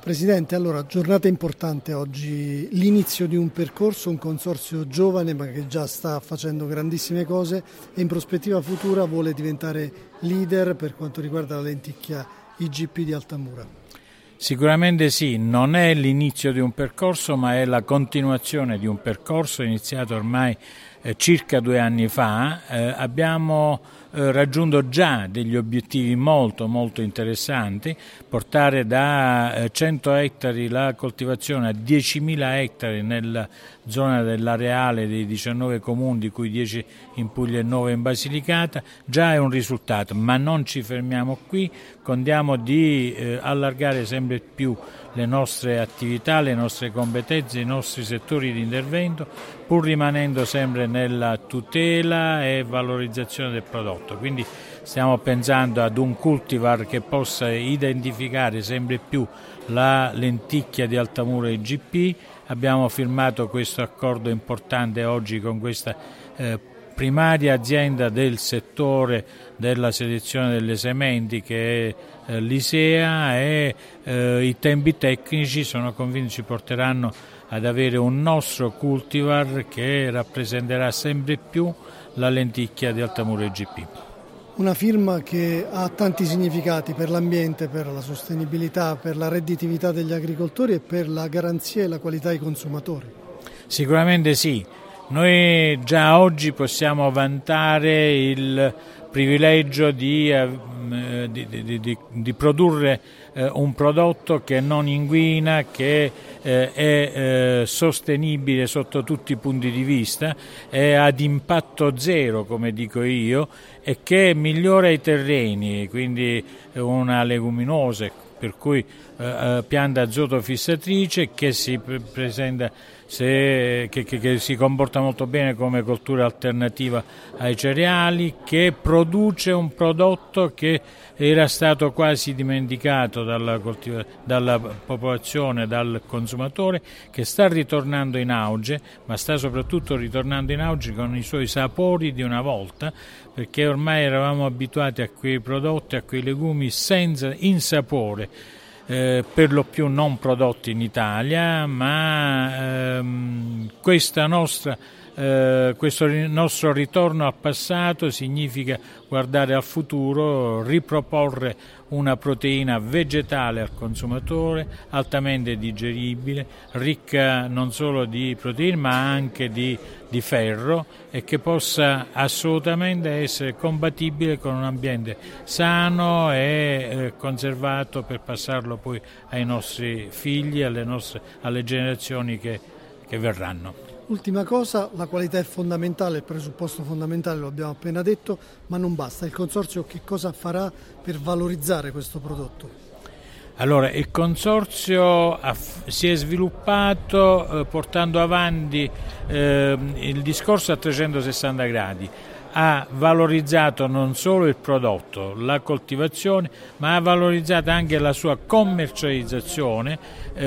Presidente, allora, giornata importante oggi, l'inizio di un percorso, un consorzio giovane ma che già sta facendo grandissime cose e in prospettiva futura vuole diventare leader per quanto riguarda la lenticchia IGP di Altamura. Sicuramente sì, non è l'inizio di un percorso ma è la continuazione di un percorso iniziato ormai circa 2 anni fa. Abbiamo raggiunto già degli obiettivi molto interessanti, portare da 100 ettari la coltivazione a 10.000 ettari nella zona dell'areale dei 19 comuni, di cui 10 in Puglia e 9 in Basilicata, già è un risultato, ma non ci fermiamo qui, contiamo di allargare sempre più le nostre attività, le nostre competenze, i nostri settori di intervento, pur rimanendo sempre nella tutela e valorizzazione del prodotto. Quindi stiamo pensando ad un cultivar che possa identificare sempre più la lenticchia di Altamura IGP. Abbiamo firmato questo accordo importante oggi con questa primaria azienda del settore della selezione delle sementi, che è l'ISEA, e i tempi tecnici sono convinto ci porteranno ad avere un nostro cultivar che rappresenterà sempre più la lenticchia di Altamura IGP. Una firma che ha tanti significati per l'ambiente, per la sostenibilità, per la redditività degli agricoltori e per la garanzia e la qualità ai consumatori. Sicuramente sì. Noi già oggi possiamo vantare il privilegio di produrre un prodotto che non inquina, che è sostenibile sotto tutti i punti di vista, è ad impatto zero, come dico io, e che migliora i terreni, quindi una leguminosa, per cui pianta azotofissatrice che si presenta che si comporta molto bene come coltura alternativa ai cereali, che produce un prodotto che era stato quasi dimenticato dalla popolazione, dal consumatore, che sta ritornando in auge, ma sta soprattutto ritornando in auge con i suoi sapori di una volta, perché ormai eravamo abituati a quei prodotti, a quei legumi senza insapore, per lo più non prodotti in Italia, ma questo nostro ritorno al passato significa guardare al futuro, riproporre una proteina vegetale al consumatore, altamente digeribile, ricca non solo di proteine ma anche di ferro, e che possa assolutamente essere compatibile con un ambiente sano e conservato per passarlo poi ai nostri figli, alle generazioni che verranno. Ultima cosa, la qualità è fondamentale, il presupposto fondamentale lo abbiamo appena detto, ma non basta. Il consorzio che cosa farà per valorizzare questo prodotto? Allora, il consorzio si è sviluppato portando avanti il discorso a 360 gradi. Ha valorizzato non solo il prodotto, la coltivazione, ma ha valorizzato anche la sua commercializzazione,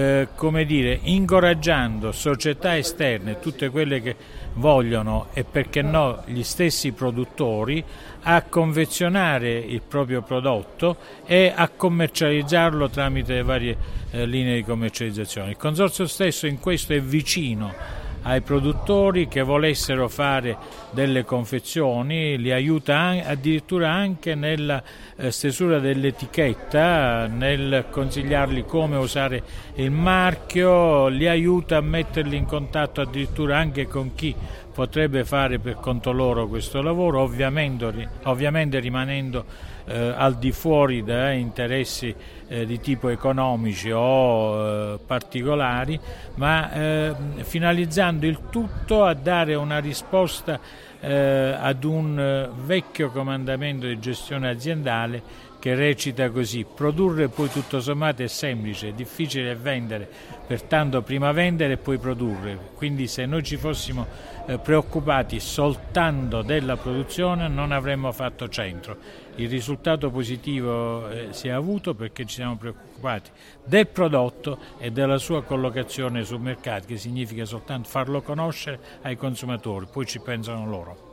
incoraggiando società esterne, tutte quelle che vogliono, e perché no gli stessi produttori, a confezionare il proprio prodotto e a commercializzarlo tramite le varie linee di commercializzazione. Il consorzio stesso in questo è vicino ai produttori che volessero fare delle confezioni, li aiuta addirittura anche nella stesura dell'etichetta, nel consigliargli come usare il marchio, li aiuta a metterli in contatto addirittura anche con chi potrebbe fare per conto loro questo lavoro, ovviamente rimanendo al di fuori da interessi di tipo economici o particolari, ma finalizzando il tutto a dare una risposta ad un vecchio comandamento di gestione aziendale che recita così: produrre poi tutto sommato è semplice, è difficile vendere, pertanto prima vendere e poi produrre. Quindi se noi ci fossimo preoccupati soltanto della produzione non avremmo fatto centro. Il risultato positivo si è avuto perché ci siamo preoccupati del prodotto e della sua collocazione sul mercato, che significa soltanto farlo conoscere ai consumatori, poi ci pensano loro.